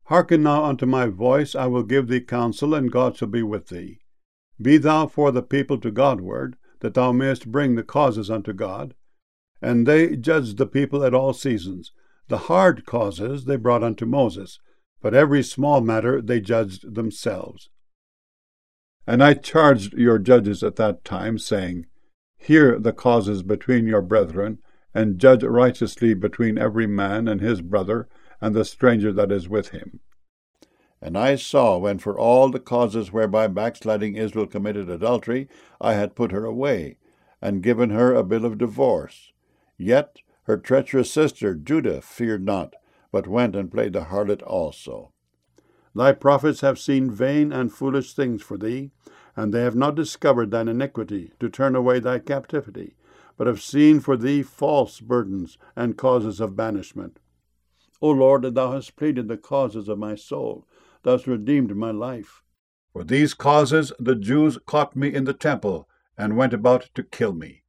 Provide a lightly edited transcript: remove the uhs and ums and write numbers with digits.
Hearken now unto my voice, I will give thee counsel, and God shall be with thee. Be thou for the people to Godward, that thou mayest bring the causes unto God. And they judged the people at all seasons. The hard causes they brought unto Moses, but every small matter they judged themselves. And I charged your judges at that time, saying, Hear the causes between your brethren, and judge righteously between every man and his brother, and the stranger that is with him. And I saw, when for all the causes whereby backsliding Israel committed adultery, I had put her away, and given her a bill of divorce. Yet her treacherous sister Judah feared not, but went and played the harlot also. Thy prophets have seen vain and foolish things for thee, and they have not discovered thine iniquity, to turn away thy captivity, but have seen for thee false burdens and causes of banishment. O Lord, thou hast pleaded the causes of my soul, thou hast redeemed my life. For these causes the Jews caught me in the temple, and went about to kill me.